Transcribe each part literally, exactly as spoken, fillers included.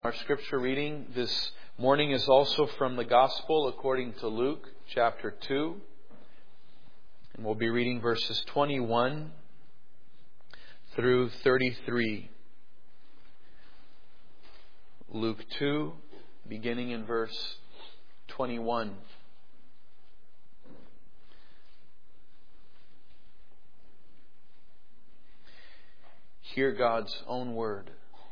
Our scripture reading this morning is also from the Gospel according to Luke chapter two. And we'll be reading verses twenty-one through thirty-three. Luke two, beginning in verse twenty-one. Hear God's own word.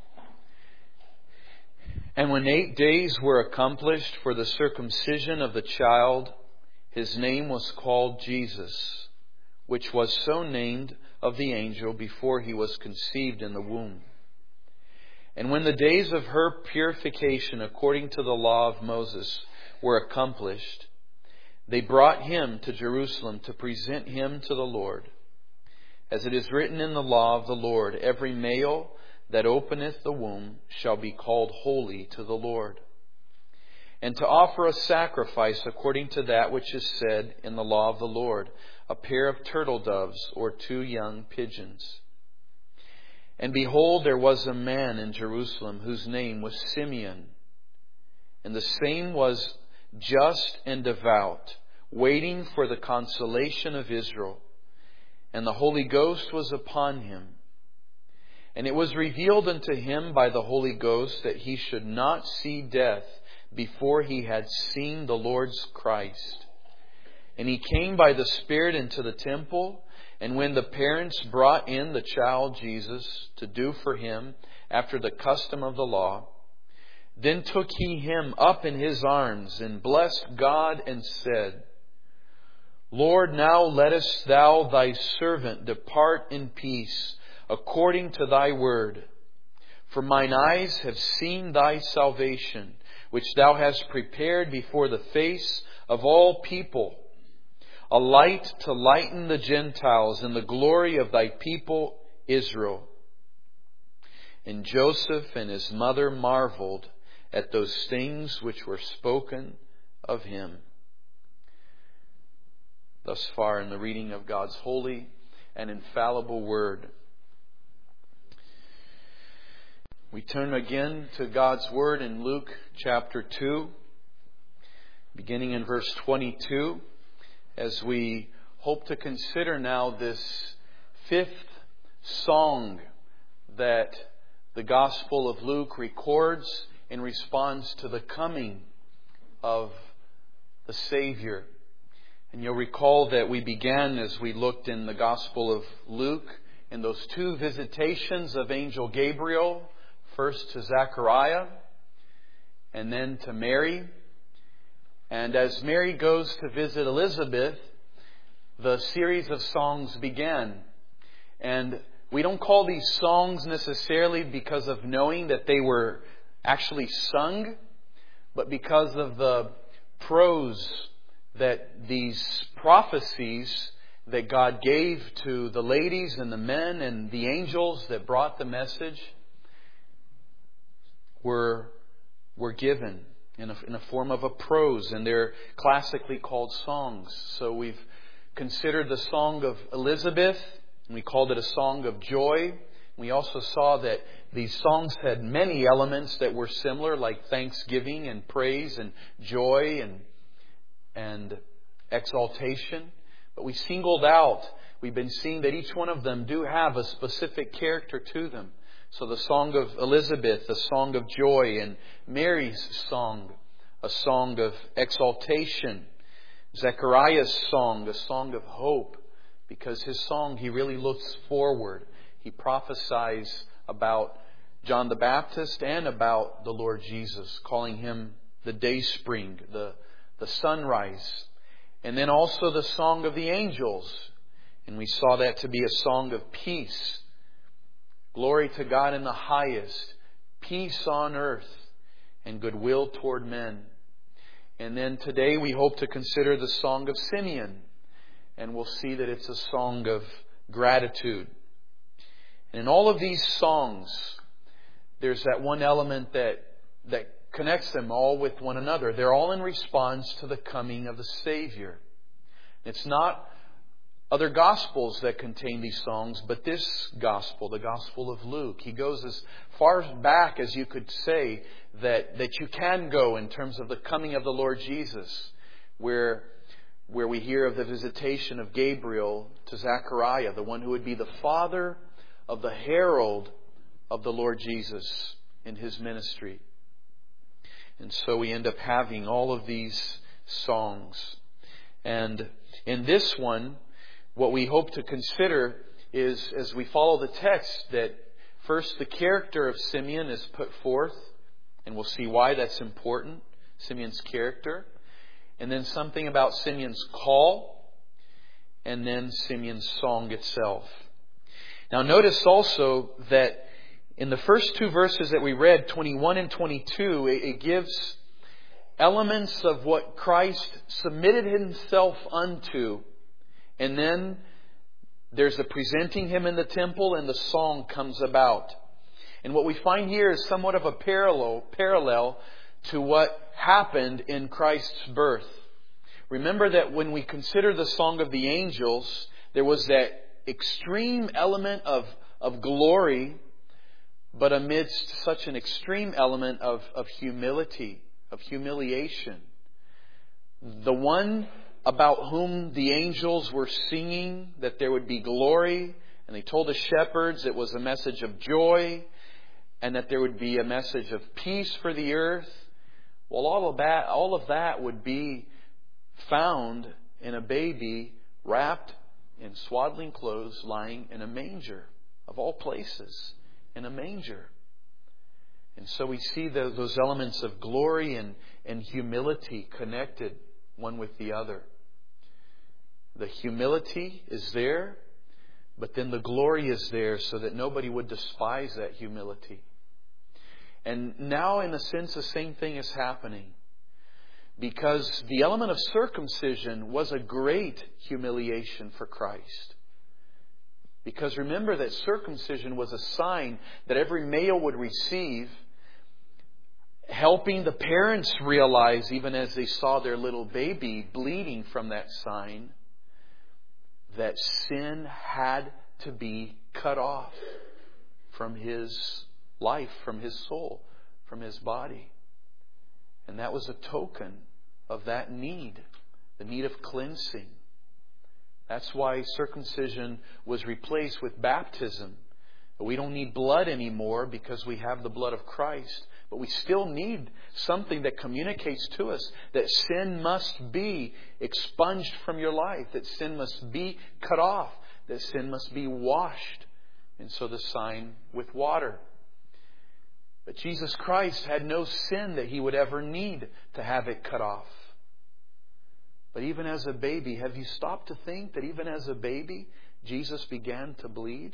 And when eight days were accomplished for the circumcision of the child, his name was called Jesus, which was so named of the angel before he was conceived in the womb. And when the days of her purification according to the law of Moses were accomplished, they brought him to Jerusalem to present him to the Lord. As it is written in the law of the Lord, every male that openeth the womb shall be called holy to the Lord. And to offer a sacrifice according to that which is said in the law of the Lord, a pair of turtle doves or two young pigeons. And behold, there was a man in Jerusalem whose name was Simeon. And the same was just and devout, waiting for the consolation of Israel. And the Holy Ghost was upon him. And it was revealed unto him by the Holy Ghost that he should not see death before he had seen the Lord's Christ. And he came by the Spirit into the temple. And when the parents brought in the child Jesus to do for him after the custom of the law, then took he him up in his arms and blessed God and said, Lord, now lettest thou thy servant depart in peace, according to thy word. For mine eyes have seen thy salvation, which thou hast prepared before the face of all people, a light to lighten the Gentiles and the glory of thy people Israel. And Joseph and his mother marveled at those things which were spoken of him. Thus far in the reading of God's holy and infallible word. We turn again to God's word in Luke chapter two, beginning in verse twenty-two, as we hope to consider now this fifth song that the Gospel of Luke records in response to the coming of the Savior. And you'll recall that we began, as we looked in the Gospel of Luke, in those two visitations of Angel Gabriel, first to Zechariah and then to Mary. And as Mary goes to visit Elizabeth, the series of songs began. And we don't call these songs necessarily because of knowing that they were actually sung, but because of the prose that these prophecies that God gave to the ladies and the men and the angels that brought the message were were given in a, in a form of a prose, and they're classically called songs. So we've considered the song of Elizabeth, and we called it a song of joy. We also saw that these songs had many elements that were similar, like thanksgiving and praise and joy and and exaltation. But we singled out, we've been seeing that each one of them do have a specific character to them. So the song of Elizabeth, a song of joy, and Mary's song, a song of exaltation. Zechariah's song, a song of hope, because his song, he really looks forward. He prophesies about John the Baptist and about the Lord Jesus, calling him the dayspring, the, the sunrise. And then also the song of the angels. And we saw that to be a song of peace. Glory to God in the highest, peace on earth, and goodwill toward men. And then today we hope to consider the song of Simeon. And we'll see that it's a song of gratitude. And in all of these songs, there's that one element that, that connects them all with one another. They're all in response to the coming of the Savior. It's not other Gospels that contain these songs, but this Gospel, the Gospel of Luke, he goes as far back as you could say that, that you can go in terms of the coming of the Lord Jesus, where, where we hear of the visitation of Gabriel to Zechariah, the one who would be the father of the herald of the Lord Jesus in His ministry. And so we end up having all of these songs. And in this one, what we hope to consider is, as we follow the text, that first the character of Simeon is put forth, and we'll see why that's important, Simeon's character. And then something about Simeon's call, and then Simeon's song itself. Now notice also that in the first two verses that we read, twenty-one and twenty-two, it, it gives elements of what Christ submitted Himself unto. And then there's the presenting Him in the temple, and the song comes about. And what we find here is somewhat of a parallel, parallel to what happened in Christ's birth. Remember that when we consider the Song of the Angels, there was that extreme element of, of glory, but amidst such an extreme element of, of humility, of humiliation. The one about whom the angels were singing that there would be glory, and they told the shepherds it was a message of joy, and that there would be a message of peace for the earth. Well, all of that, all of that would be found in a baby wrapped in swaddling clothes, lying in a manger, of all places, in a manger. And so we see the, those elements of glory and, and humility connected one with the other. The humility is there, but then the glory is there so that nobody would despise that humility. And now, in a sense, the same thing is happening. Because the element of circumcision was a great humiliation for Christ. Because remember that circumcision was a sign that every male would receive, helping the parents realize, even as they saw their little baby bleeding from that sign, that sin had to be cut off from his life, from his soul, from his body. And that was a token of that need, the need of cleansing. That's why circumcision was replaced with baptism. We don't need blood anymore because we have the blood of Christ. But we still need something that communicates to us that sin must be expunged from your life, that sin must be cut off, that sin must be washed. And so the sign with water. But Jesus Christ had no sin that He would ever need to have it cut off. But even as a baby, have you stopped to think that even as a baby, Jesus began to bleed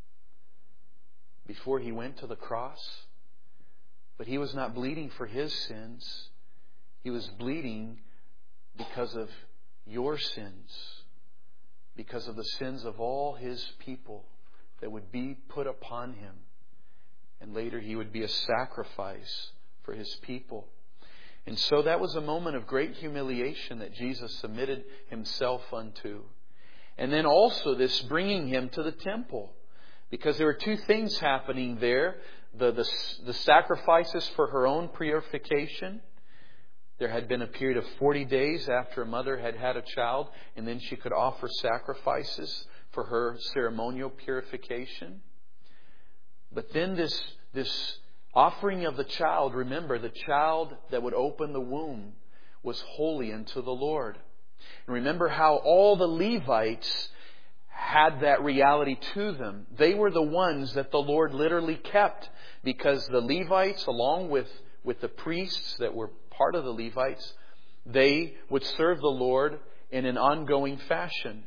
before He went to the cross? But He was not bleeding for His sins. He was bleeding because of your sins, because of the sins of all His people that would be put upon Him. And later He would be a sacrifice for His people. And so that was a moment of great humiliation that Jesus submitted Himself unto. And then also this bringing Him to the temple. Because there were two things happening there. The, the, the sacrifices for her own purification. There had been a period of forty days after a mother had had a child. And then she could offer sacrifices for her ceremonial purification. But then this, this offering of the child, remember, the child that would open the womb was holy unto the Lord. And remember how all the Levites had that reality to them. They were the ones that the Lord literally kept, because the Levites, along with, with the priests that were part of the Levites, they would serve the Lord in an ongoing fashion.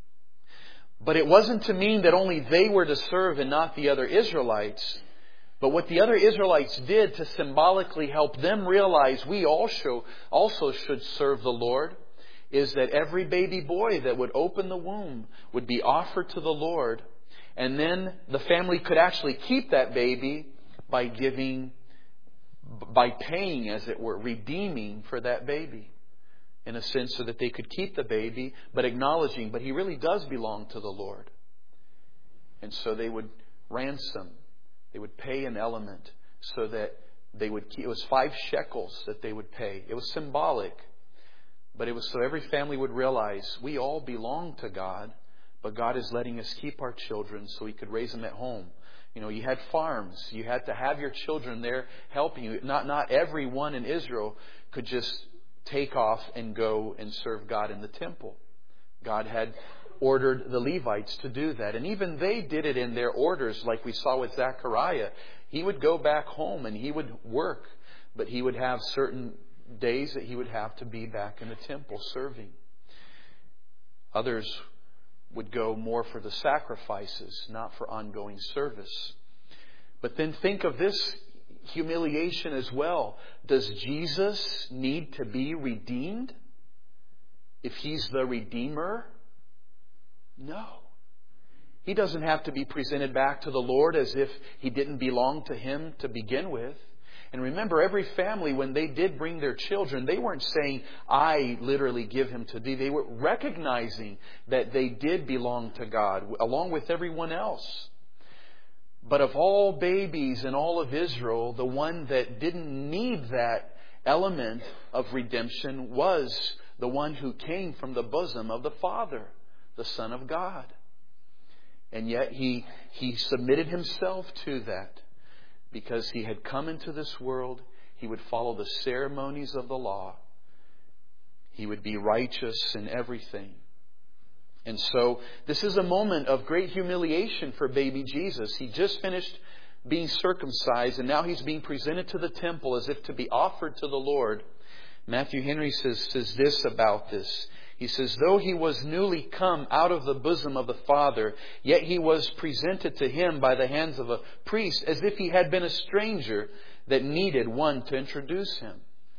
But it wasn't to mean that only they were to serve and not the other Israelites. But what the other Israelites did to symbolically help them realize we also, also should serve the Lord is that every baby boy that would open the womb would be offered to the Lord. And then the family could actually keep that baby by giving, by paying, as it were, redeeming for that baby. in a sense, so that they could keep the baby, but acknowledging, but he really does belong to the Lord. And so they would ransom. They would pay an element so that they would keep. It was five shekels that they would pay. It was symbolic. But it was so every family would realize we all belong to God, but God is letting us keep our children so He could raise them at home. You know, you had farms. You had to have your children there helping you. Not, not everyone in Israel could just take off and go and serve God in the temple. God had ordered the Levites to do that. And even they did it in their orders, like we saw with Zechariah. He would go back home and he would work, but he would have certain days that he would have to be back in the temple serving. Others would go more for the sacrifices, not for ongoing service. But then think of this humiliation as well. Does Jesus need to be redeemed? If He's the Redeemer? No. He doesn't have to be presented back to the Lord as if He didn't belong to Him to begin with. And remember, every family, when they did bring their children, they weren't saying, I literally give him to thee. They were recognizing that they did belong to God, along with everyone else. But of all babies in all of Israel, the one that didn't need that element of redemption was the one who came from the bosom of the Father, the Son of God. And yet he, he submitted Himself to that. Because He had come into this world, He would follow the ceremonies of the law. He would be righteous in everything. And so this is a moment of great humiliation for baby Jesus. He just finished being circumcised and now He's being presented to the temple as if to be offered to the Lord. Matthew Henry says, says this about this. He says, though He was newly come out of the bosom of the Father, yet He was presented to Him by the hands of a priest as if He had been a stranger that needed one to introduce Him.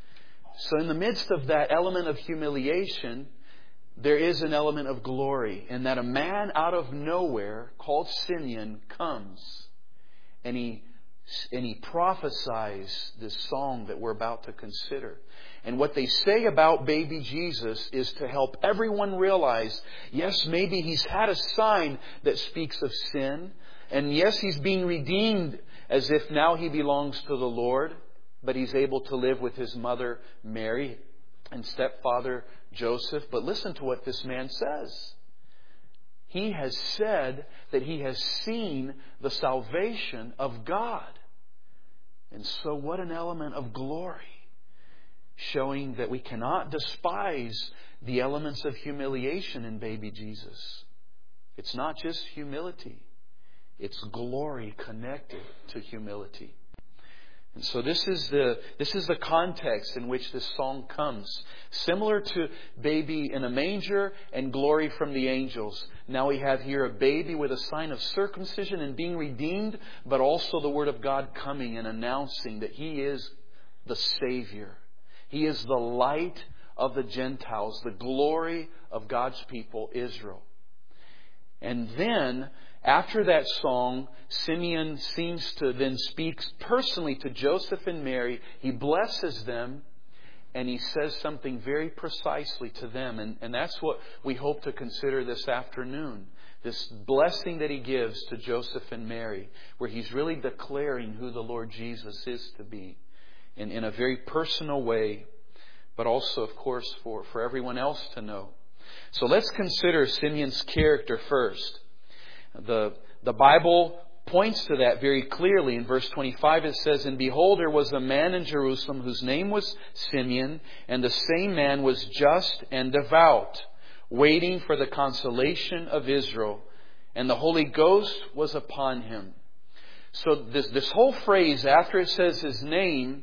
So in the midst of that element of humiliation, there is an element of glory, in that a man out of nowhere called Simeon comes and he and he prophesies this song that we're about to consider. And what they say about baby Jesus is to help everyone realize, yes, maybe He's had a sign that speaks of sin. And yes, He's being redeemed as if now He belongs to the Lord. But He's able to live with His mother Mary and stepfather Joseph. But listen to what this man says. He has said that he has seen the salvation of God. And so what an element of glory, showing that we cannot despise the elements of humiliation in baby Jesus. It's not just humility. It's glory connected to humility. And so this is the this is the context in which this song comes. Similar to baby in a manger and glory from the angels. Now we have here a baby with a sign of circumcision and being redeemed, but also the Word of God coming and announcing that He is the Savior. He is the light of the Gentiles, the glory of God's people, Israel. And then, after that song, Simeon seems to then speak personally to Joseph and Mary. He blesses them and he says something very precisely to them. And, and that's what we hope to consider this afternoon. This blessing that he gives to Joseph and Mary, where he's really declaring who the Lord Jesus is to be in, in a very personal way, but also, of course, for, for everyone else to know. So let's consider Simeon's character first. The, the Bible points to that very clearly. In verse twenty-five it says, and behold, there was a man in Jerusalem whose name was Simeon, and the same man was just and devout, waiting for the consolation of Israel, and the Holy Ghost was upon him. So this, this whole phrase, after it says his name,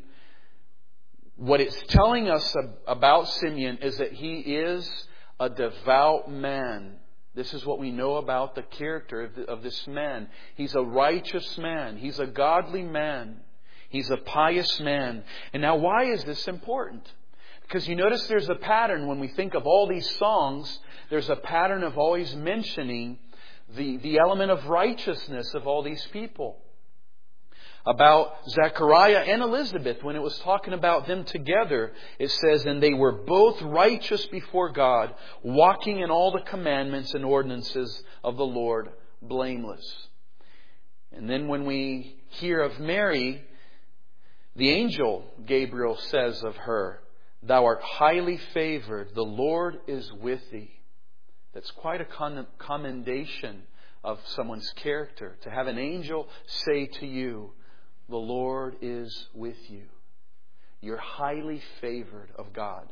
what it's telling us about Simeon is that he is a devout man. This is what we know about the character of, the, of this man. He's a righteous man. He's a godly man. He's a pious man. And now, why is this important? Because you notice there's a pattern when we think of all these songs. There's a pattern of always mentioning the, the element of righteousness of all these people. about Zechariah and Elizabeth, when it was talking about them together, it says, "And they were both righteous before God, walking in all the commandments and ordinances of the Lord, blameless." And then when we hear of Mary, the angel Gabriel says of her, "Thou art highly favored, the Lord is with thee." That's quite a commendation of someone's character, to have an angel say to you, "The Lord is with you." You're highly favored of God.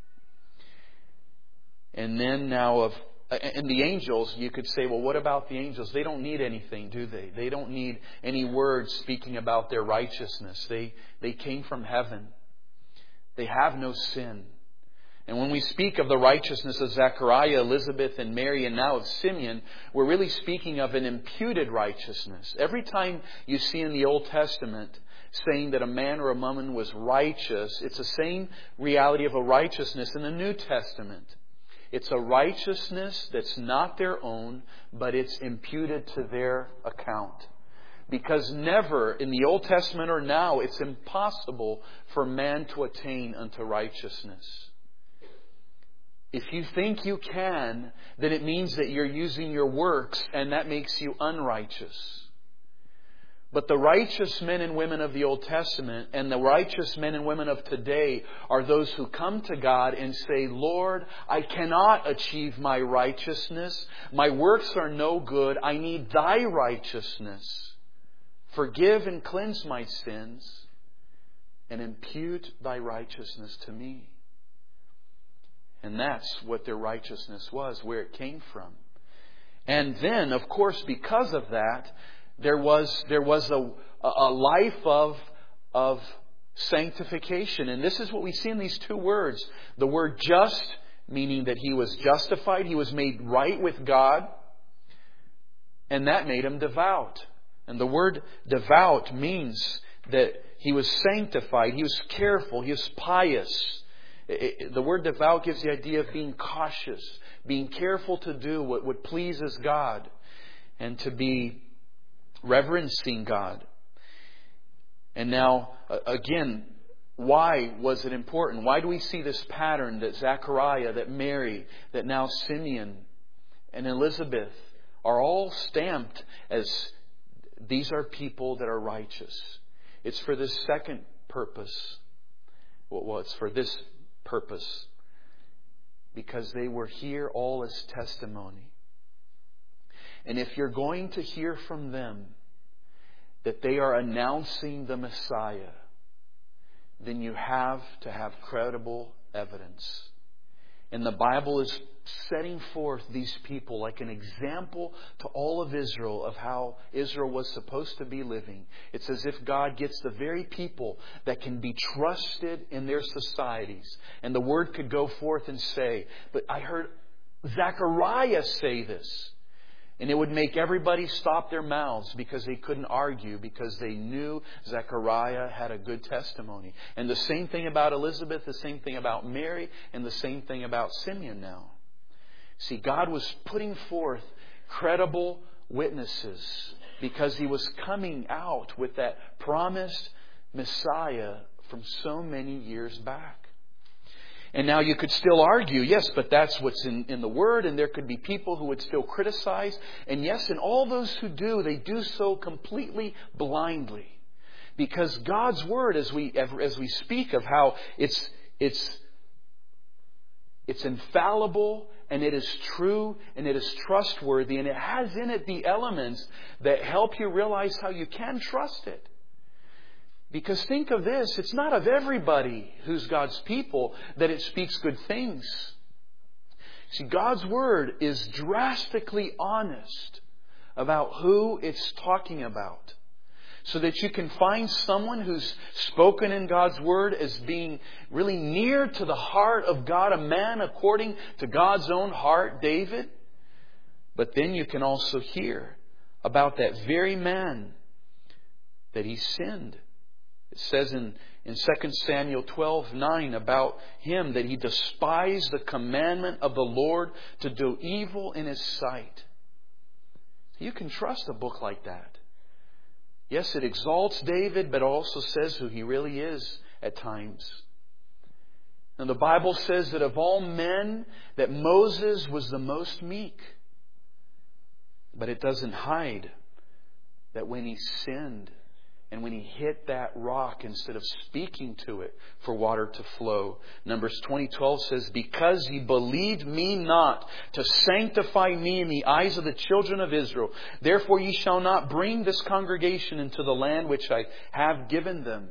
And then now of and the angels, you could say, well, what about the angels? They don't need anything, do they? They don't need any words speaking about their righteousness. They they came from heaven. They have no sin. And when we speak of the righteousness of Zechariah, Elizabeth, and Mary, and now of Simeon, we're really speaking of an imputed righteousness. Every time you see in the Old Testament saying that a man or a woman was righteous, it's the same reality of a righteousness in the New Testament. It's a righteousness that's not their own, but it's imputed to their account. Because never in the Old Testament or now, it's impossible for man to attain unto righteousness. If you think you can, then it means that you're using your works, and that makes you unrighteous. But the righteous men and women of the Old Testament and the righteous men and women of today are those who come to God and say, "Lord, I cannot achieve my righteousness. My works are no good. I need Thy righteousness. Forgive and cleanse my sins and impute Thy righteousness to me." And that's what their righteousness was, where it came from. And then, of course, because of that, there was there was a, a life of, of sanctification. And this is what we see in these two words. The word just, meaning that he was justified, he was made right with God, and that made him devout. And the word devout means that he was sanctified, he was careful, he was pious. The word devout gives the idea of being cautious, being careful to do what, what pleases God, and to be reverencing God. And now, again, why was it important? Why do we see this pattern that Zechariah, that Mary, that now Simeon and Elizabeth are all stamped as these are people that are righteous? It's for this second purpose. Well, it's for this purpose, because they were here all as testimony. And if you're going to hear from them that they are announcing the Messiah, then you have to have credible evidence. And the Bible is setting forth these people like an example to all of Israel of how Israel was supposed to be living. It's as if God gets the very people that can be trusted in their societies. And the word could go forth and say, "But I heard Zechariah say this." And it would make everybody stop their mouths because they couldn't argue, because they knew Zechariah had a good testimony. And the same thing about Elizabeth, the same thing about Mary, and the same thing about Simeon now. See, God was putting forth credible witnesses because He was coming out with that promised Messiah from so many years back. And now you could still argue, yes, but that's what's in, in the Word, and there could be people who would still criticize. And yes, and all those who do, they do so completely blindly. Because God's Word, as we as we speak of how it's it's it's infallible, and it is true, and it is trustworthy, and it has in it the elements that help you realize how you can trust it. Because think of this, it's not of everybody who's God's people that it speaks good things. See, God's Word is drastically honest about who it's talking about. So that you can find someone who's spoken in God's Word as being really near to the heart of God, a man according to God's own heart, David. But then you can also hear about that very man that he sinned. It says in, in Second Samuel twelve nine about him that he despised the commandment of the Lord to do evil in His sight. You can trust a book like that. Yes, it exalts David, but also says who he really is at times. And the Bible says that of all men, that Moses was the most meek. But it doesn't hide that when he sinned and when he hit that rock, instead of speaking to it for water to flow, Numbers twenty twelve says, because ye believed me not to sanctify me in the eyes of the children of Israel, therefore ye shall not bring this congregation into the land which I have given them.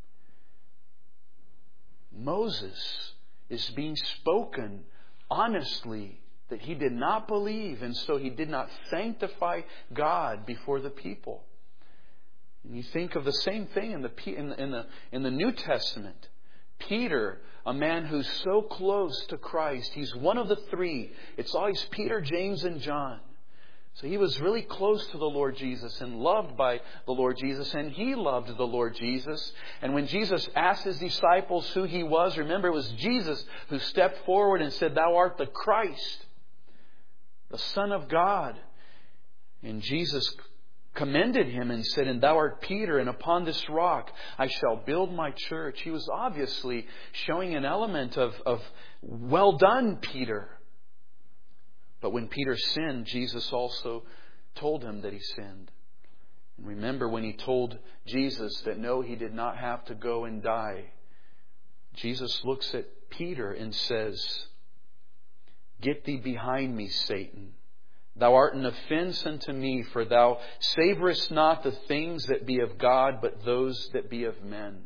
Moses is being spoken honestly that he did not believe, and so he did not sanctify God before the people. And you think of the same thing in the in the in the, in the New Testament. Peter, a man who's so close to Christ, he's one of the three. It's always Peter, James, and John. So he was really close to the Lord Jesus and loved by the Lord Jesus, and he loved the Lord Jesus. And when Jesus asked his disciples who he was, remember it was Jesus who stepped forward and said, "Thou art the Christ, the Son of God." And Jesus commended him and said, "And thou art Peter, and upon this rock I shall build my church." He was obviously showing an element of, of well done, Peter. But when Peter sinned, Jesus also told him that he sinned. And remember when he told Jesus that no, he did not have to go and die. Jesus looks at Peter and says, "Get thee behind me, Satan. Thou art an offense unto me, for thou savorest not the things that be of God, but those that be of men."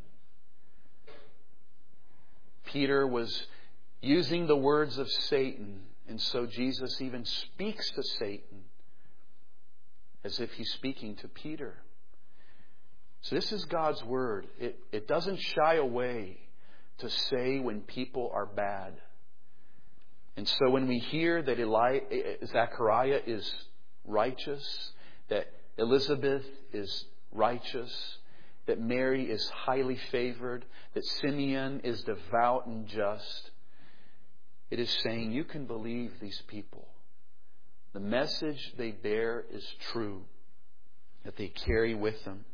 Peter was using the words of Satan, and so Jesus even speaks to Satan as if he's speaking to Peter. So this is God's Word. It, it doesn't shy away to say when people are bad. And so when we hear that Eli, Zechariah is righteous, that Elizabeth is righteous, that Mary is highly favored, that Simeon is devout and just, it is saying you can believe these people. The message they bear is true, that they carry with them.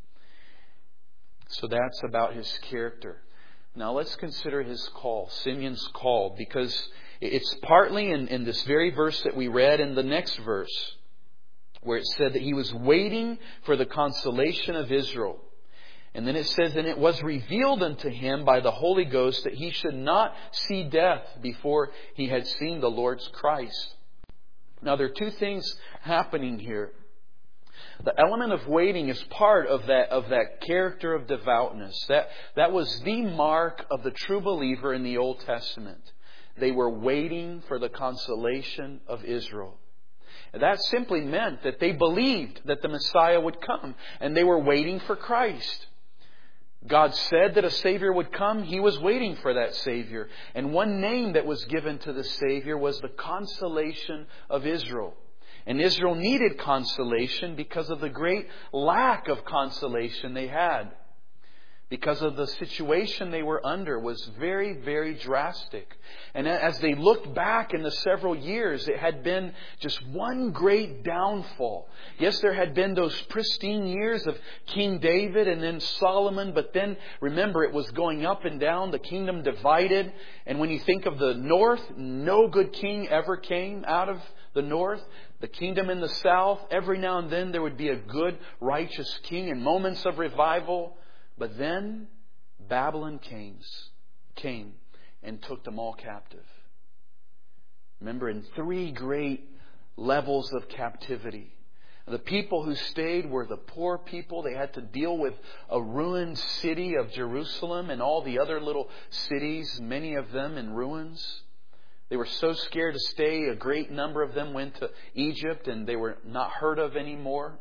So that's about his character. Now let's consider his call, Simeon's call, because it's partly in, in this very verse that we read in the next verse, where it said that he was waiting for the consolation of Israel. And then it says, "And it was revealed unto him by the Holy Ghost that he should not see death before he had seen the Lord's Christ." Now there are two things happening here. The element of waiting is part of that of that character of devoutness. That, that was the mark of the true believer in the Old Testament. They were waiting for the consolation of Israel. And that simply meant that they believed that the Messiah would come, and they were waiting for Christ. God said that a Savior would come. He was waiting for that Savior. And one name that was given to the Savior was the consolation of Israel. And Israel needed consolation because of the great lack of consolation they had. Because of the situation they were under was very, very drastic. And as they looked back in the several years, it had been just one great downfall. Yes, there had been those pristine years of King David and then Solomon, but then remember it was going up and down, the kingdom divided. And when you think of the north, no good king ever came out of the north. The kingdom in the south, every now and then there would be a good, righteous king and moments of revival. But then Babylon came, came and took them all captive. Remember, in three great levels of captivity. The people who stayed were the poor people. They had to deal with a ruined city of Jerusalem and all the other little cities, many of them in ruins. They were so scared to stay, a great number of them went to Egypt and they were not heard of anymore.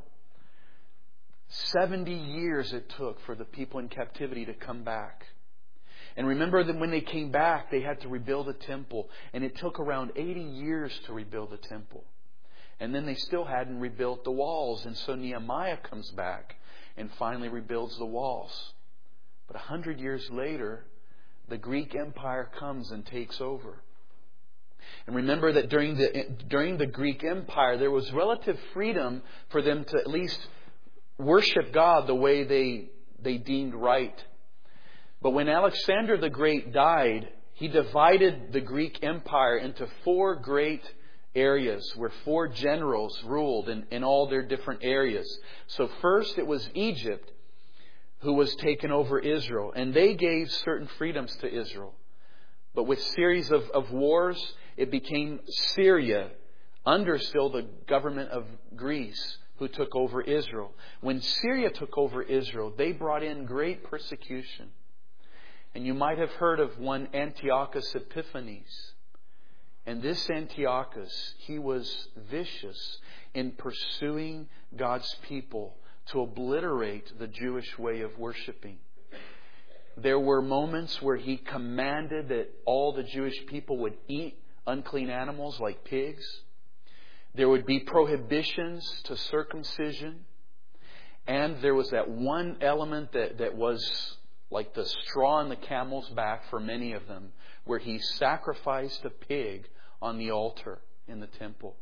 Seventy years it took for the people in captivity to come back. And remember that when they came back, they had to rebuild a temple. And it took around eighty years to rebuild the temple. And then they still hadn't rebuilt the walls. And so Nehemiah comes back and finally rebuilds the walls. But a hundred years later, the Greek Empire comes and takes over. And remember that during the during the Greek Empire, there was relative freedom for them to at least worship God the way they, they deemed right. But when Alexander the Great died, he divided the Greek Empire into four great areas where four generals ruled in, in all their different areas. So first it was Egypt, who was taken over Israel. And they gave certain freedoms to Israel. But with series of, of wars, it became Syria, under still the government of Greece, who took over Israel. When Syria took over Israel, they brought in great persecution. And you might have heard of one Antiochus Epiphanes. And this Antiochus, he was vicious in pursuing God's people to obliterate the Jewish way of worshiping. There were moments where he commanded that all the Jewish people would eat unclean animals like pigs. There would be prohibitions to circumcision. And there was that one element that, that was like the straw on the camel's back for many of them, where he sacrificed a pig on the altar in the temple.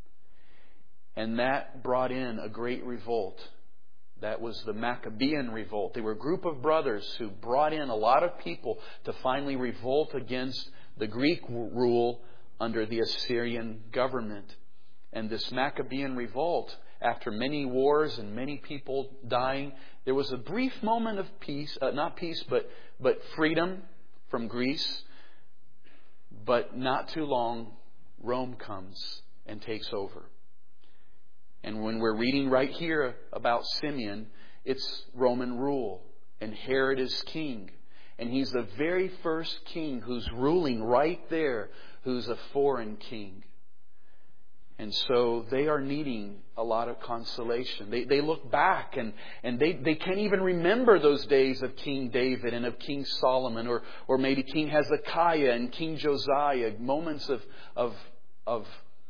And that brought in a great revolt. That was the Maccabean revolt. They were a group of brothers who brought in a lot of people to finally revolt against the Greek rule under the Assyrian government. And this Maccabean revolt, after many wars and many people dying, there was a brief moment of peace, uh, not peace, but, but freedom from Greece. But not too long, Rome comes and takes over. And when we're reading right here about Simeon, it's Roman rule. And Herod is king. And he's the very first king who's ruling right there, who's a foreign king. And so they are needing a lot of consolation. They they look back and, and they, they can't even remember those days of King David and of King Solomon, or, or maybe King Hezekiah and King Josiah, moments of of of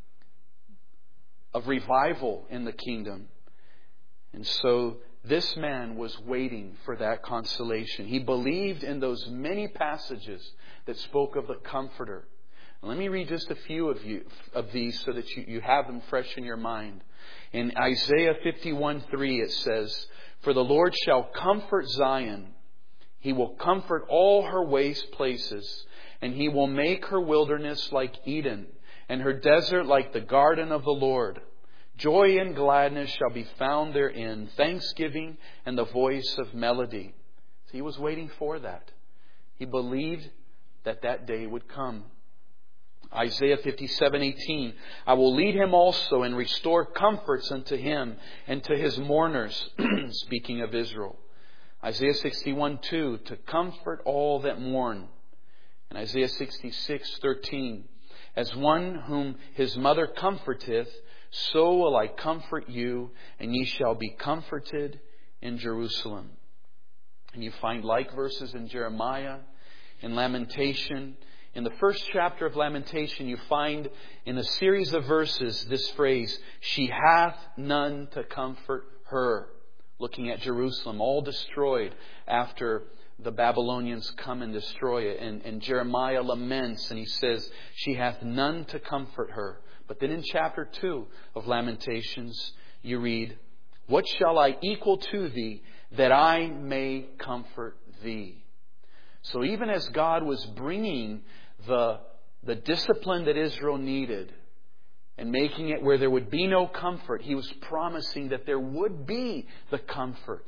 of revival in the kingdom. And so this man was waiting for that consolation. He believed in those many passages that spoke of the Comforter. Let me read just a few of you of these so that you, you have them fresh in your mind. In Isaiah fifty-one three it says, "For the Lord shall comfort Zion. He will comfort all her waste places, and He will make her wilderness like Eden, and her desert like the garden of the Lord. Joy and gladness shall be found therein, thanksgiving and the voice of melody." So he was waiting for that. He believed that that day would come. Isaiah fifty-seven eighteen, "I will lead him also and restore comforts unto him and to his mourners," speaking of Israel. Isaiah sixty-one two, "to comfort all that mourn." And Isaiah sixty-six thirteen, "As one whom his mother comforteth, so will I comfort you, and ye shall be comforted in Jerusalem." And you find like verses in Jeremiah, in Lamentation. In the first chapter of Lamentation, you find in a series of verses this phrase, "She hath none to comfort her." Looking at Jerusalem, all destroyed after the Babylonians come and destroy it. And, and Jeremiah laments and he says, "She hath none to comfort her." But then in chapter two of Lamentations, you read, "What shall I equal to thee, that I may comfort thee?" So even as God was bringing the, the discipline that Israel needed and making it where there would be no comfort, He was promising that there would be the comfort.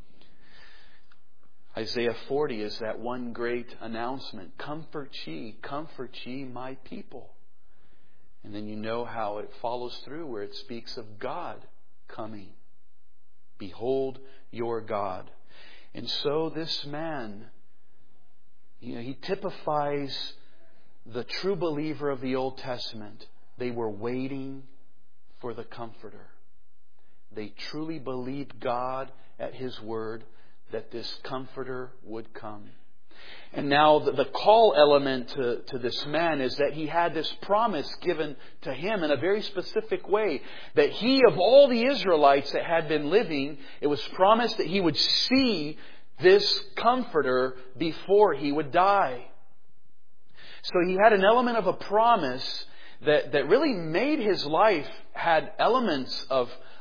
Isaiah forty is that one great announcement. "Comfort ye, comfort ye my people." And then you know how it follows through where it speaks of God coming. "Behold your God." And so this man, you know, he typifies the true believer of the Old Testament. They were waiting for the Comforter. They truly believed God at His word that this Comforter would come. And now the, the call element to, to this man is that he had this promise given to him in a very specific way. That he, of all the Israelites that had been living, it was promised that he would see this Comforter before he would die. So he had an element of a promise that, that really made his life, had elements of,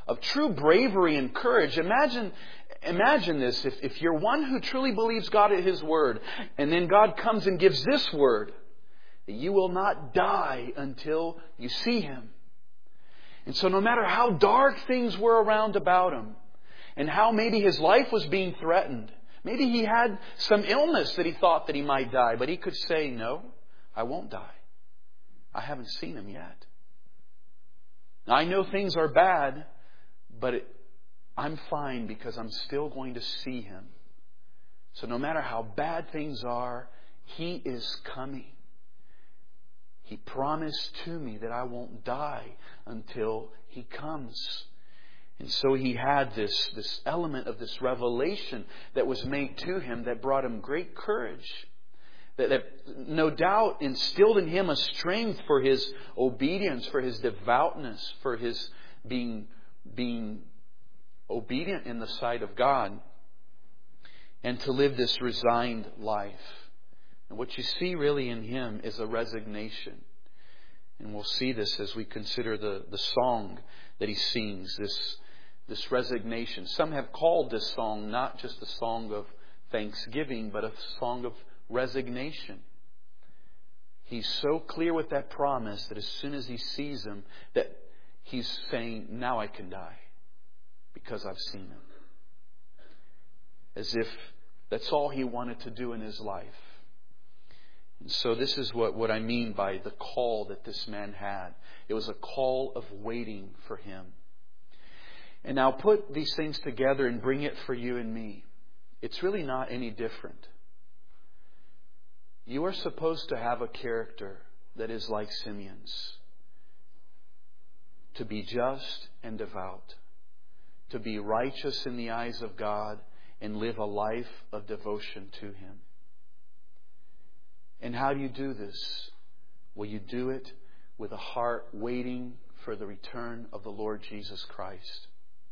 of true bravery and courage. Imagine, imagine this. If, if you're one who truly believes God at His Word, and then God comes and gives this word, that you will not die until you see Him. And so no matter how dark things were around about him, and how maybe his life was being threatened, maybe he had some illness that he thought that he might die, but he could say, no, I won't die. I haven't seen Him yet. Now, I know things are bad, but it, I'm fine because I'm still going to see Him. So no matter how bad things are, He is coming. He promised to me that I won't die until He comes. And so he had this, this element of this revelation that was made to him that brought him great courage. That, that no doubt instilled in him a strength for his obedience, for his devoutness, for his being, being obedient in the sight of God, and to live this resigned life. And what you see really in him is a resignation. And we'll see this as we consider the, the song that he sings, this, this resignation. Some have called this song not just a song of thanksgiving, but a song of resignation. He's so clear with that promise that as soon as he sees Him, that he's saying, now I can die because I've seen Him. As if that's all he wanted to do in his life. And so this is what, what I mean by the call that this man had. It was a call of waiting for Him. And now put these things together and bring it for you and me. It's really not any different. You are supposed to have a character that is like Simeon's. To be just and devout. To be righteous in the eyes of God and live a life of devotion to Him. And how do you do this? Well, you do it with a heart waiting for the return of the Lord Jesus Christ.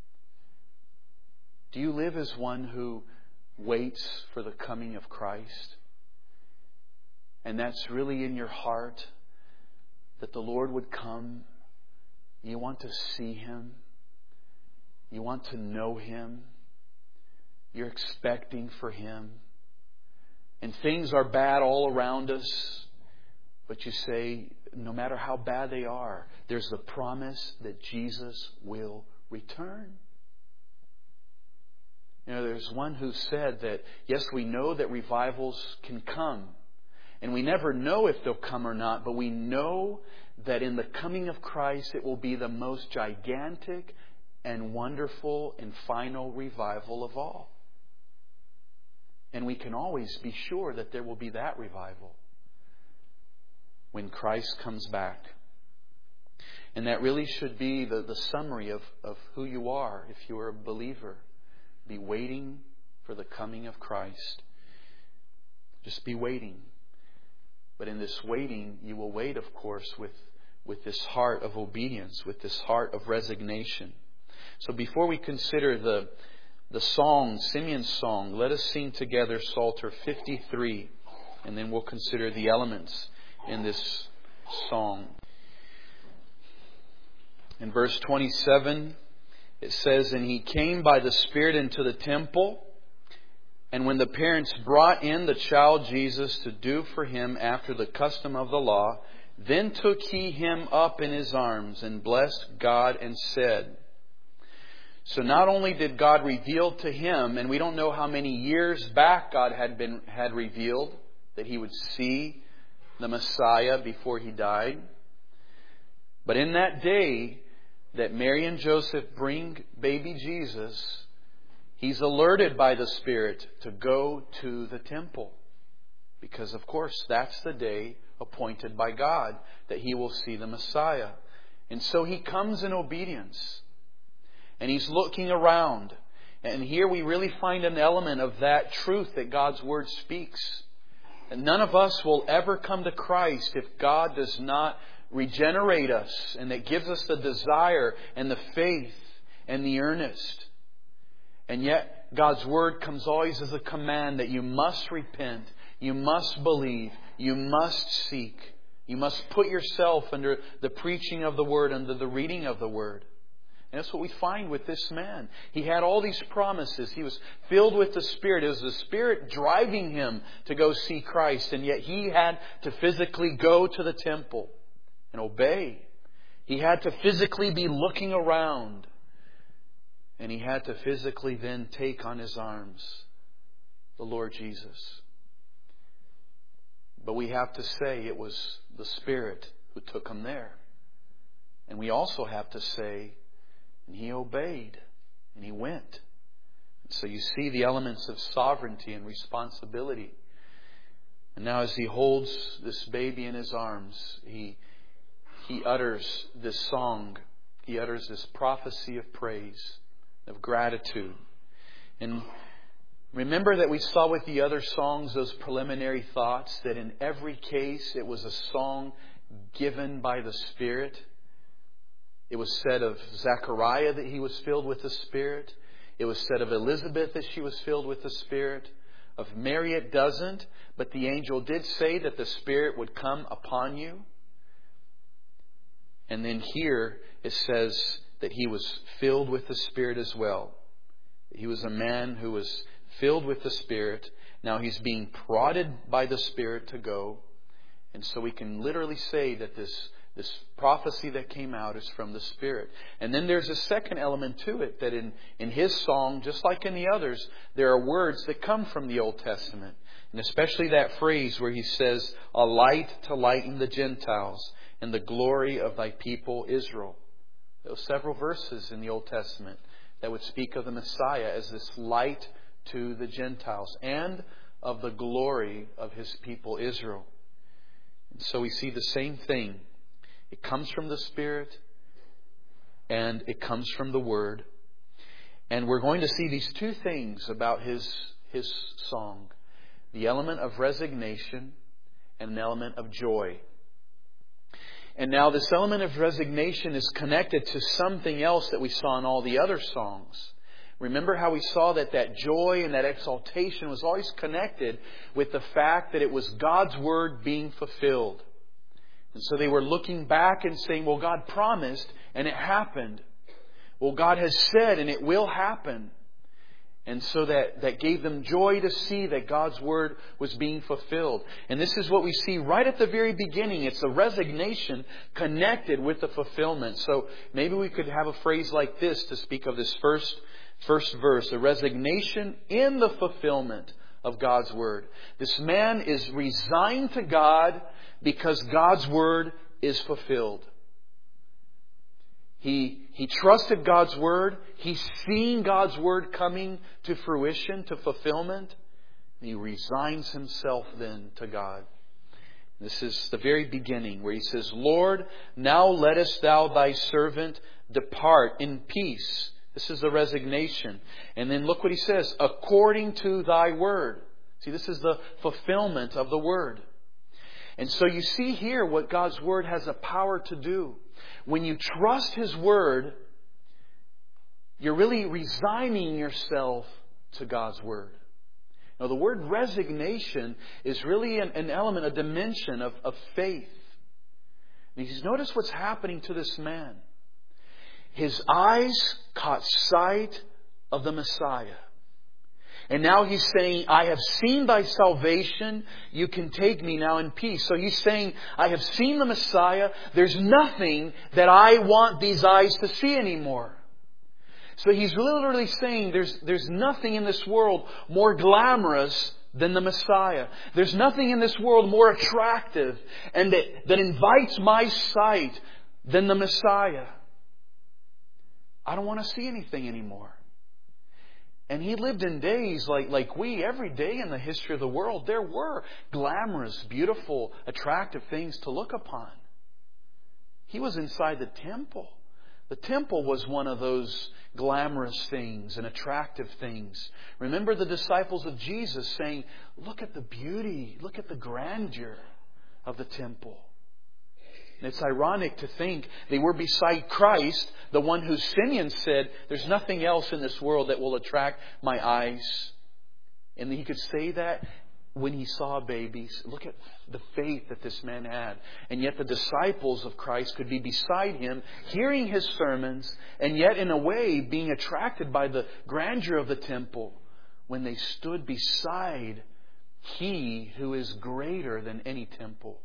Do you live as one who waits for the coming of Christ? And that's really in your heart, that the Lord would come. You want to see Him. You want to know Him. You're expecting for Him. And things are bad all around us. But you say, no matter how bad they are, there's the promise that Jesus will return. You know, there's one who said that, yes, we know that revivals can come. And we never know if they'll come or not, but we know that in the coming of Christ, it will be the most gigantic and wonderful and final revival of all. And we can always be sure that there will be that revival when Christ comes back. And that really should be the, the summary of, of who you are if you are a believer. Be waiting for the coming of Christ. Just be waiting. But in this waiting, you will wait, of course, with, with this heart of obedience, with this heart of resignation. So before we consider the, the song, Simeon's song, let us sing together Psalter fifty-three, and then we'll consider the elements in this song. In verse twenty-seven, it says, "And he came by the Spirit into the temple, and when the parents brought in the child Jesus to do for him after the custom of the law, then took he him up in his arms and blessed God and said." So not only did God reveal to him, and we don't know how many years back God had been had revealed that he would see the Messiah before he died, but in that day that Mary and Joseph bring baby Jesus, he's alerted by the Spirit to go to the temple. Because, of course, that's the day appointed by God that he will see the Messiah. And so he comes in obedience. And he's looking around. And here we really find an element of that truth that God's Word speaks. And none of us will ever come to Christ if God does not regenerate us, and that gives us the desire and the faith and the earnest. And yet God's Word comes always as a command that you must repent, you must believe, you must seek, you must put yourself under the preaching of the Word, under the reading of the Word. And that's what we find with this man. He had all these promises. He was filled with the Spirit. It was the Spirit driving him to go see Christ. And yet he had to physically go to the temple and obey. He had to physically be looking around. And he had to physically then take on his arms the Lord Jesus. But we have to say it was the Spirit who took him there. And we also have to say, and he obeyed, and he went. So you see the elements of sovereignty and responsibility. And now as he holds this baby in his arms, he, he utters this song. He utters this prophecy of praise, of gratitude. And remember that we saw with the other songs those preliminary thoughts, that in every case it was a song given by the Spirit. It was said of Zechariah that he was filled with the Spirit. It was said of Elizabeth that she was filled with the Spirit. Of Mary it doesn't, but the angel did say that the Spirit would come upon you. And then here it says that he was filled with the Spirit as well. He was a man who was filled with the Spirit. Now he's being prodded by the Spirit to go. And so we can literally say that this This prophecy that came out is from the Spirit. And then there's a second element to it, that in, in his song, just like in the others, there are words that come from the Old Testament. And especially that phrase where he says, a light to lighten the Gentiles and the glory of thy people Israel. There are several verses in the Old Testament that would speak of the Messiah as this light to the Gentiles and of the glory of his people Israel. And so we see the same thing. It comes from the Spirit and it comes from the Word. And we're going to see these two things about his, his song. The element of resignation and an element of joy. And now this element of resignation is connected to something else that we saw in all the other songs. Remember how we saw that that joy and that exaltation was always connected with the fact that it was God's Word being fulfilled. And so they were looking back and saying, well, God promised and it happened. Well, God has said and it will happen. And so that, that gave them joy to see that God's Word was being fulfilled. And this is what we see right at the very beginning. It's a resignation connected with the fulfillment. So maybe we could have a phrase like this to speak of this first, first verse. A resignation in the fulfillment of God's Word. This man is resigned to God because God's Word is fulfilled. He, he trusted God's Word. He's seen God's Word coming to fruition, to fulfillment. He resigns himself then to God. This is the very beginning where he says, Lord, now lettest thou thy servant depart in peace. This is the resignation. And then look what he says, according to thy word. See, this is the fulfillment of the Word. And so you see here what God's Word has a power to do. When you trust His Word, you're really resigning yourself to God's Word. Now the word resignation is really an, an element, a dimension of, of faith. Because notice what's happening to this man. His eyes caught sight of the Messiah. And now he's saying, I have seen thy salvation. You can take me now in peace. So he's saying, I have seen the Messiah. There's nothing that I want these eyes to see anymore. So he's literally saying there's, there's nothing in this world more glamorous than the Messiah. There's nothing in this world more attractive and that, that invites my sight than the Messiah. I don't want to see anything anymore. And he lived in days like, like we, every day in the history of the world, there were glamorous, beautiful, attractive things to look upon. He was inside the temple. The temple was one of those glamorous things and attractive things. Remember the disciples of Jesus saying, look at the beauty, look at the grandeur of the temple. And it's ironic to think they were beside Christ, the one who Simeon said, there's nothing else in this world that will attract my eyes. And he could say that when he saw babies, look at the faith that this man had. And yet the disciples of Christ could be beside him, hearing his sermons, and yet in a way being attracted by the grandeur of the temple when they stood beside He who is greater than any temple.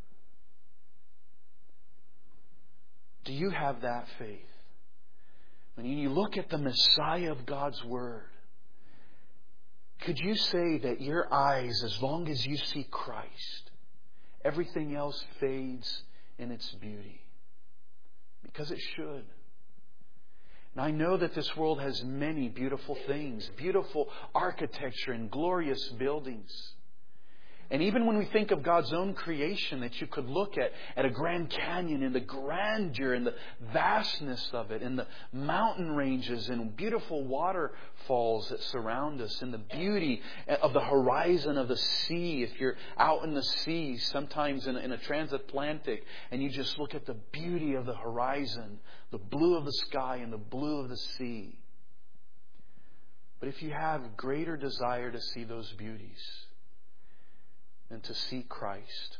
Do you have that faith? When you look at the Messiah of God's Word, could you say that your eyes, as long as you see Christ, everything else fades in its beauty? Because it should. And I know that this world has many beautiful things, beautiful architecture and glorious buildings. And even when we think of God's own creation, that you could look at, at a Grand Canyon and the grandeur and the vastness of it, and the mountain ranges and beautiful waterfalls that surround us, and the beauty of the horizon of the sea. If you're out in the sea, sometimes in, in a transatlantic, and you just look at the beauty of the horizon, the blue of the sky and the blue of the sea. But if you have greater desire to see those beauties than to see Christ,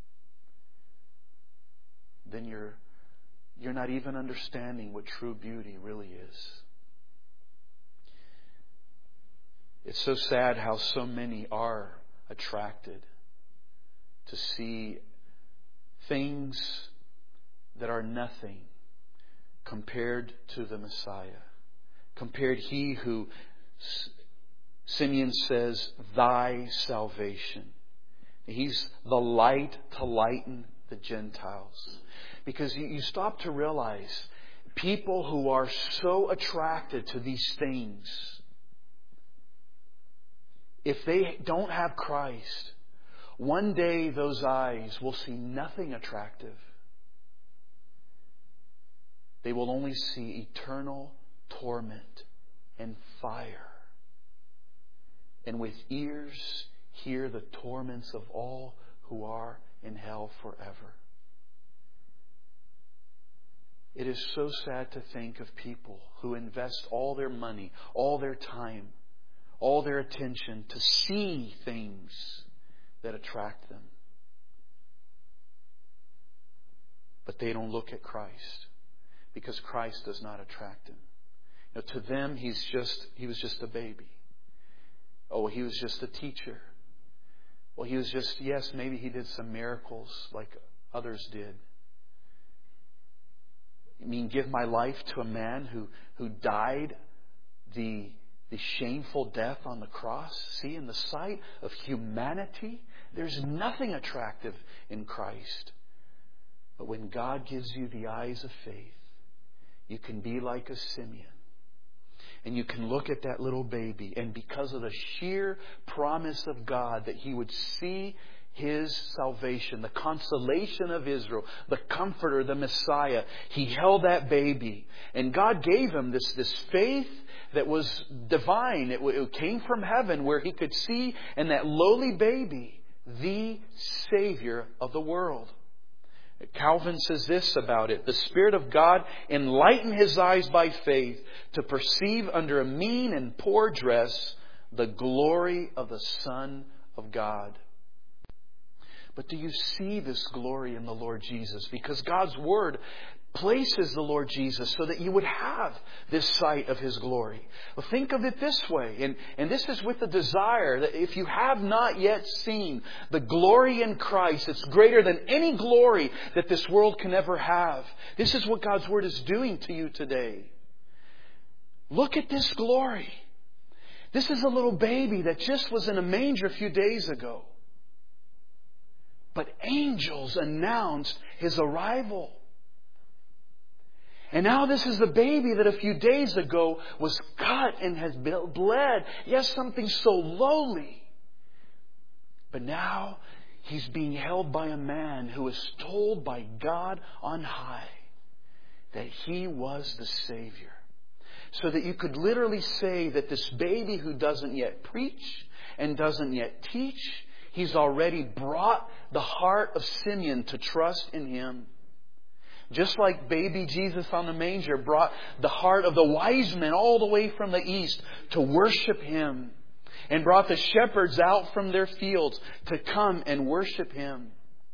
then you're you're not even understanding what true beauty really is. It's so sad how so many are attracted to see things that are nothing compared to the Messiah. Compared He who, Simeon says, thy salvation. He's the light to lighten the Gentiles. Because you stop to realize people who are so attracted to these things, if they don't have Christ, one day those eyes will see nothing attractive. They will only see eternal torment and fire. And with ears hear the torments of all who are in hell forever. It is so sad to think of people who invest all their money, all their time, all their attention to see things that attract them. But they don't look at Christ, because Christ does not attract them. You know, to them, he's just he was just a baby. Oh, he was just a teacher. Well, he was just, yes, maybe he did some miracles like others did. You mean give my life to a man who, who died the, the shameful death on the cross? See, in the sight of humanity, there's nothing attractive in Christ. But when God gives you the eyes of faith, you can be like a Simeon. And you can look at that little baby, and because of the sheer promise of God that He would see His salvation, the consolation of Israel, the Comforter, the Messiah, He held that baby. And God gave him this, this faith that was divine. It, it came from heaven, where he could see in that lowly baby the Savior of the world. Calvin says this about it: the Spirit of God enlightened his eyes by faith to perceive under a mean and poor dress the glory of the Son of God. But do you see this glory in the Lord Jesus? Because God's Word places the Lord Jesus so that you would have this sight of His glory. Well, think of it this way, and, and this is with the desire that if you have not yet seen the glory in Christ, it's greater than any glory that this world can ever have. This is what God's Word is doing to you today. Look at this glory. This is a little baby that just was in a manger a few days ago. But angels announced His arrival. And now this is the baby that a few days ago was cut and has bled. Yes, something so lowly. But now He's being held by a man who was told by God on high that He was the Savior. So that you could literally say that this baby who doesn't yet preach and doesn't yet teach, He's already brought the heart of Simeon to trust in Him. Just like baby Jesus on the manger brought the heart of the wise men all the way from the east to worship Him. and brought the shepherds out from their fields to come and worship Him.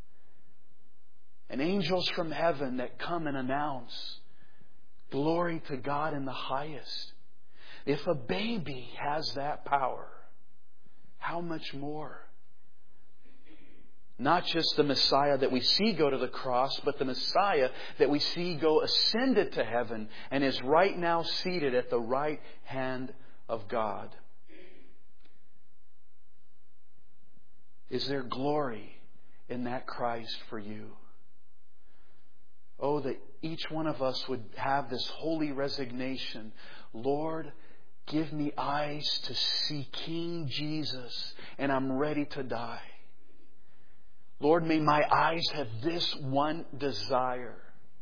And angels from heaven that come and announce, glory to God in the highest. If a baby has that power, how much more? Not just the Messiah that we see go to the cross, but the Messiah that we see go ascended to heaven and is right now seated at the right hand of God. Is there glory in that Christ for you? Oh, that each one of us would have this holy resignation. Lord, give me eyes to see King Jesus, and I'm ready to die. Lord, may my eyes have this one desire.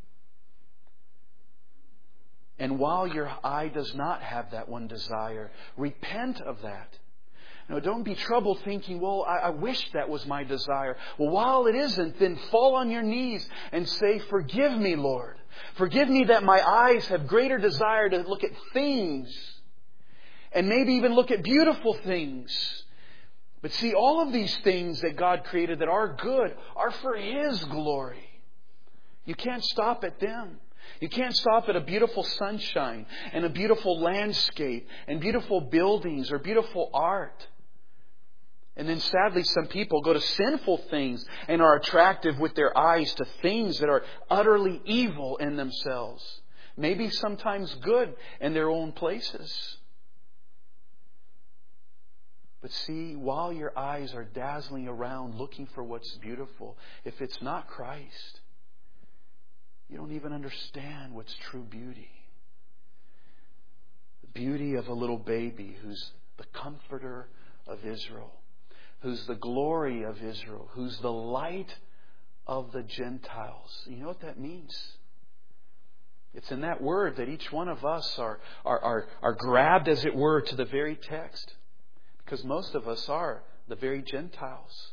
And while your eye does not have that one desire, repent of that. No, don't be troubled thinking, well, I, I wish that was my desire. Well, while it isn't, then fall on your knees and say, forgive me, Lord. Forgive me that my eyes have greater desire to look at things and maybe even look at beautiful things. But see, all of these things that God created that are good are for His glory. You can't stop at them. You can't stop at a beautiful sunshine and a beautiful landscape and beautiful buildings or beautiful art. And then sadly, some people go to sinful things and are attractive with their eyes to things that are utterly evil in themselves. Maybe sometimes good in their own places. But see, while your eyes are dazzling around looking for what's beautiful, if it's not Christ, you don't even understand what's true beauty. The beauty of a little baby who's the comforter of Israel, who's the glory of Israel, who's the light of the Gentiles. You know what that means? It's in that word that each one of us are, are, are, are grabbed, as it were, to the very text. Because most of us are the very Gentiles.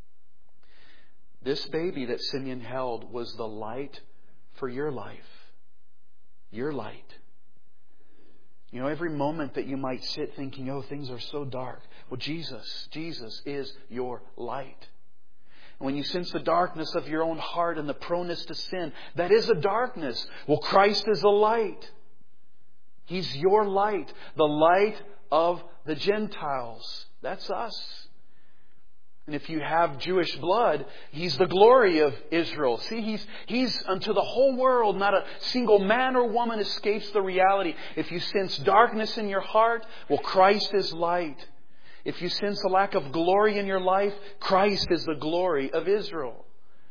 This baby that Simeon held was the light for your life. Your light. You know, every moment that you might sit thinking, oh, things are so dark. Well, Jesus, Jesus is your light. And when you sense the darkness of your own heart and the proneness to sin, that is a darkness. Well, Christ is the light. He's your light. The light of the Gentiles. That's us. And if you have Jewish blood, He's the glory of Israel. See, He's He's unto the whole world. Not a single man or woman escapes the reality. If you sense darkness in your heart, well, Christ is light. If you sense a lack of glory in your life, Christ is the glory of Israel.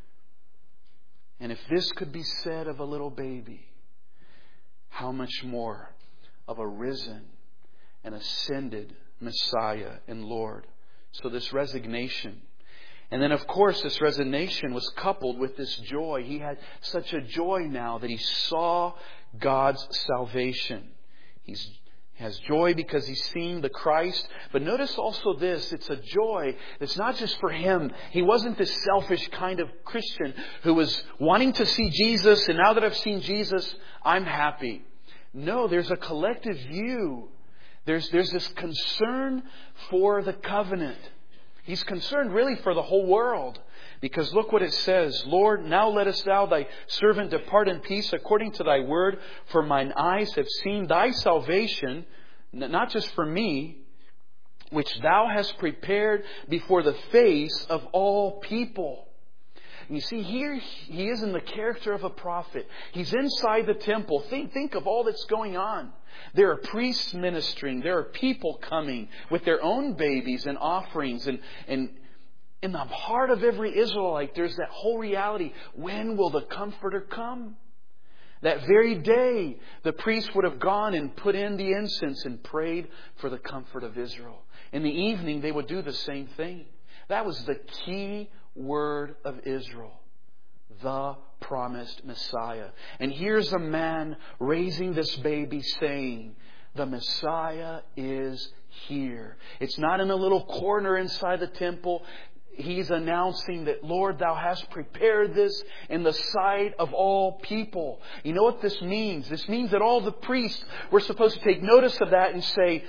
And if this could be said of a little baby, how much more of a risen and ascended Messiah and Lord. So this resignation. And then of course this resignation was coupled with this joy. He had such a joy now that he saw God's salvation. He's He has joy because he's seen the Christ. But notice also this, it's a joy that's not just for him. He wasn't this selfish kind of Christian who was wanting to see Jesus, and now that I've seen Jesus, I'm happy. No, there's a collective view. There's, there's this concern for the covenant. He's concerned really for the whole world. Because look what it says. Lord, now lettest thou thy servant depart in peace according to thy word. For mine eyes have seen thy salvation, not just for me, which thou hast prepared before the face of all people. And you see, here he is in the character of a prophet. He's inside the temple. Think, think of all that's going on. There are priests ministering. There are people coming with their own babies and offerings. And, and in the heart of every Israelite, there's that whole reality. When will the Comforter come? That very day, the priest would have gone and put in the incense and prayed for the comfort of Israel. In the evening, they would do the same thing. That was the key word of Israel. The promised Messiah. And here's a man raising this baby saying, the Messiah is here. It's not in a little corner inside the temple. He's announcing that, Lord, thou hast prepared this in the sight of all people. You know what this means? This means that all the priests were supposed to take notice of that and say,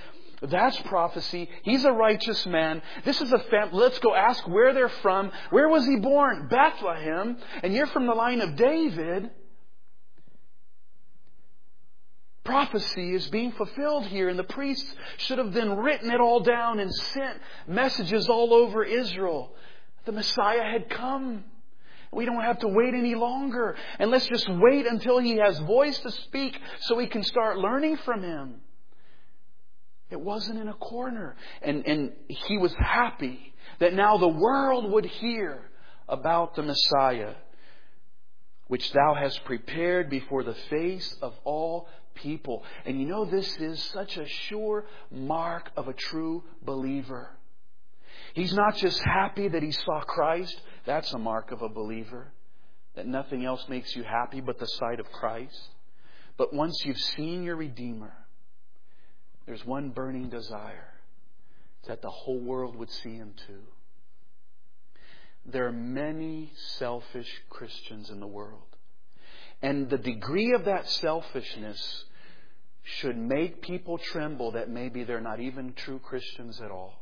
That's prophecy. He's a righteous man. This is a family. Let's go ask where they're from. Where was he born? Bethlehem. And you're from the line of David. Prophecy is being fulfilled here, and the priests should have then written it all down and sent messages all over Israel. The Messiah had come. We don't have to wait any longer. And let's just wait until He has voice to speak so we can start learning from Him. It wasn't in a corner. And, and He was happy that now the world would hear about the Messiah, which Thou hast prepared before the face of all people. And you know, this is such a sure mark of a true believer. He's not just happy that he saw Christ. That's a mark of a believer. That nothing else makes you happy but the sight of Christ. But once you've seen your Redeemer, there's one burning desire. It's that the whole world would see Him too. There are many selfish Christians in the world. And the degree of that selfishness should make people tremble that maybe they're not even true Christians at all.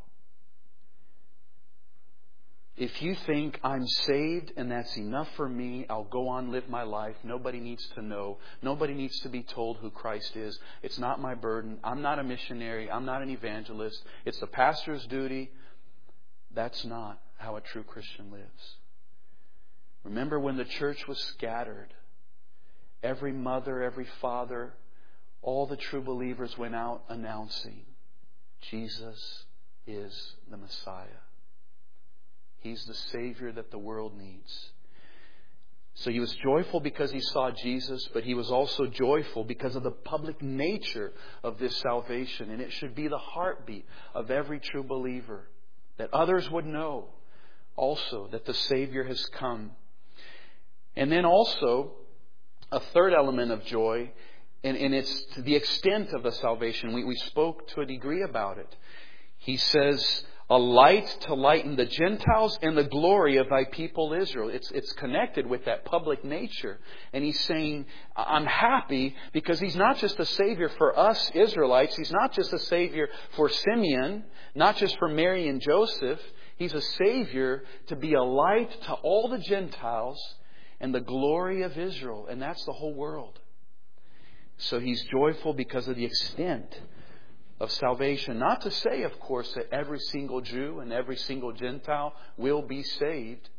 If you think I'm saved and that's enough for me, I'll go on, live my life. Nobody needs to know. Nobody needs to be told who Christ is. It's not my burden. I'm not a missionary. I'm not an evangelist. It's the pastor's duty. That's not how a true Christian lives. Remember when the church was scattered, every mother, every father, all the true believers went out announcing, Jesus is the Messiah. He's the Savior that the world needs. So he was joyful because he saw Jesus, but he was also joyful because of the public nature of this salvation. And it should be the heartbeat of every true believer, that others would know also that the Savior has come. And then also, a third element of joy, and, and it's to the extent of the salvation. We, we spoke to a degree about it. He says, a light to lighten the Gentiles and the glory of Thy people Israel. It's, it's connected with that public nature. And He's saying, I'm happy because He's not just a Savior for us Israelites. He's not just a Savior for Simeon, not just for Mary and Joseph. He's a Savior to be a light to all the Gentiles and the glory of Israel. And that's the whole world. So He's joyful because of the extent of salvation. Not to say, of course, that every single Jew and every single Gentile will be saved.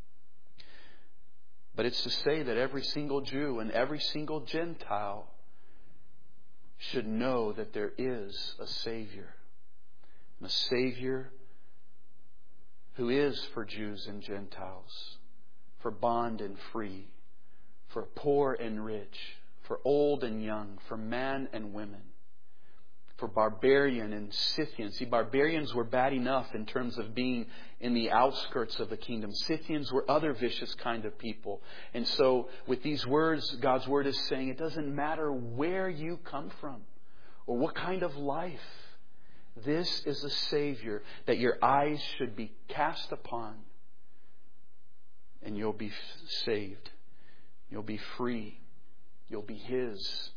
But it's to say that every single Jew and every single Gentile should know that there is a Savior. A Savior who is for Jews and Gentiles, for bond and free, for poor and rich, for old and young, for man and women, for barbarian and Scythian. See, barbarians were bad enough in terms of being in the outskirts of the kingdom. Scythians were other vicious kind of people. And so with these words, God's Word is saying it doesn't matter where you come from or what kind of life. This is a Savior that your eyes should be cast upon, and you'll be saved. You'll be free. You'll be His.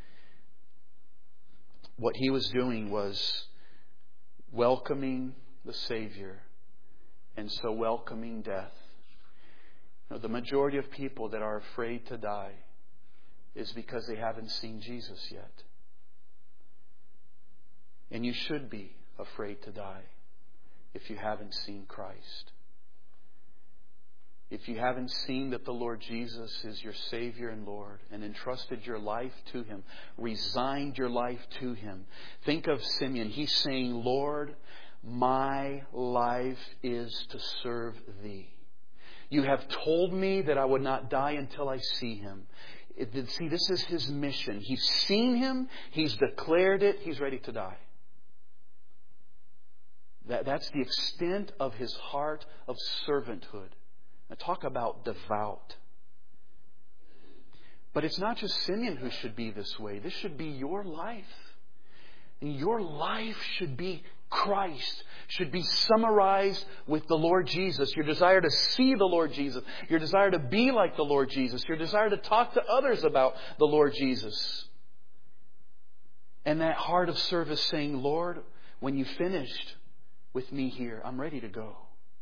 What He was doing was welcoming the Savior and so welcoming death. You know, the majority of people that are afraid to die is because they haven't seen Jesus yet. And you should be afraid to die if you haven't seen Christ. If you haven't seen that the Lord Jesus is your Savior and Lord and entrusted your life to Him, resigned your life to Him. Think of Simeon. He's saying, Lord, my life is to serve Thee. You have told me that I would not die until I see Him. See, this is his mission. He's seen Him. He's declared it. He's ready to die. That, that's the extent of his heart of servanthood. Now talk about devout. But it's not just Simeon who should be this way. This should be your life. And your life should be Christ. Should be summarized with the Lord Jesus. Your desire to see the Lord Jesus. Your desire to be like the Lord Jesus. Your desire to talk to others about the Lord Jesus. And that heart of service saying, Lord, when you finished with me here, I'm ready to go.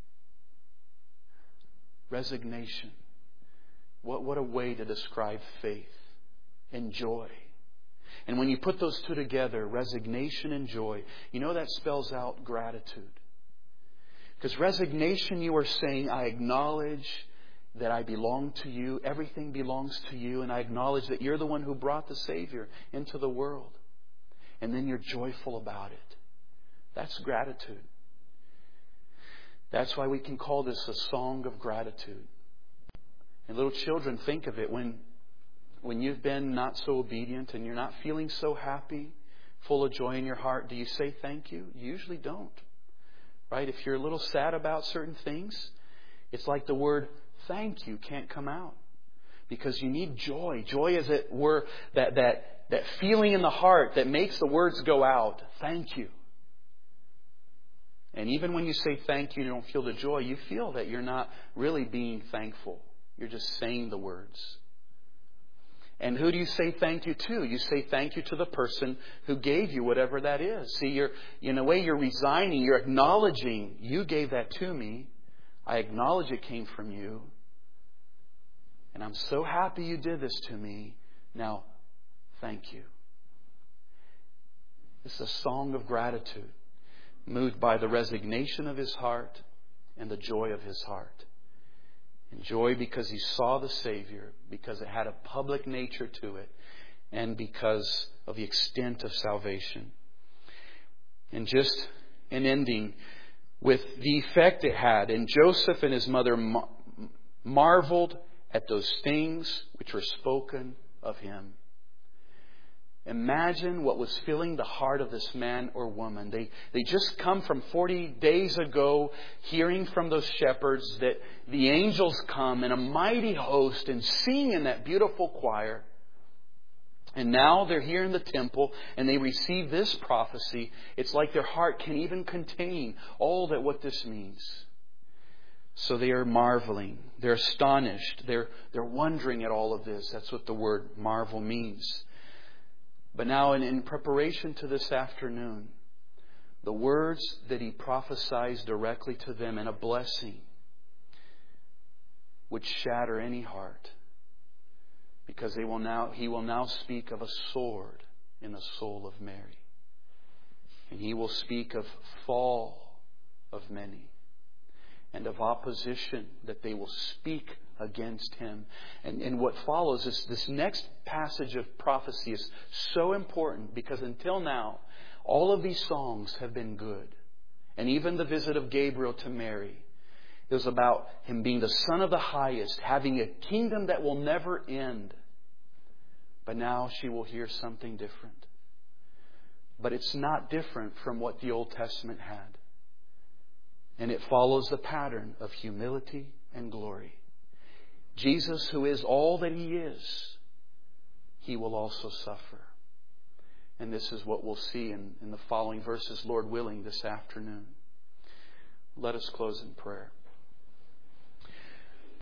Resignation. What, what a way to describe faith and joy. And when you put those two together, resignation and joy, you know that spells out gratitude. Because resignation, you are saying, I acknowledge that I belong to you. Everything belongs to you. And I acknowledge that you're the one who brought the Savior into the world. And then you're joyful about it. That's gratitude. That's why we can call this a song of gratitude. And little children, think of it. When, when you've been not so obedient and you're not feeling so happy, full of joy in your heart, do you say thank you? You usually don't. Right? If you're a little sad about certain things, it's like the word thank you can't come out. Because you need joy. Joy, as it were, that, that, that feeling in the heart that makes the words go out. Thank you. And even when you say thank you and you don't feel the joy, you feel that you're not really being thankful. You're just saying the words. And who do you say thank you to? You say thank you to the person who gave you whatever that is. See, you're, in a way, you're resigning. You're acknowledging, you gave that to me. I acknowledge it came from you. And I'm so happy you did this to me. Now, thank you. It's a song of gratitude, moved by the resignation of his heart and the joy of his heart. And joy because he saw the Savior, because it had a public nature to it, and because of the extent of salvation. And just an ending with the effect it had. And Joseph and his mother mar- marveled at those things which were spoken of him. Imagine what was filling the heart of this man or woman. They they just come from forty days ago hearing from those shepherds that the angels come in a mighty host and sing in that beautiful choir. And now they're here in the temple and they receive this prophecy. It's like their heart can't even contain all that what this means. So they are marveling. They're astonished. They're, they're wondering at all of this. That's what the word marvel means. But now in, in preparation to this afternoon, the words that he prophesies directly to them in a blessing would shatter any heart. Because they will now, he will now speak of a sword in the soul of Mary. And he will speak of fall of many. And of opposition that they will speak against him. And, and what follows is this next passage of prophecy is so important because until now, all of these songs have been good. And even the visit of Gabriel to Mary, it was about him being the Son of the Highest, having a kingdom that will never end. But now she will hear something different. But it's not different from what the Old Testament had. And it follows the pattern of humility and glory. Jesus, who is all that He is, He will also suffer. And this is what we'll see in, in the following verses, Lord willing, this afternoon. Let us close in prayer.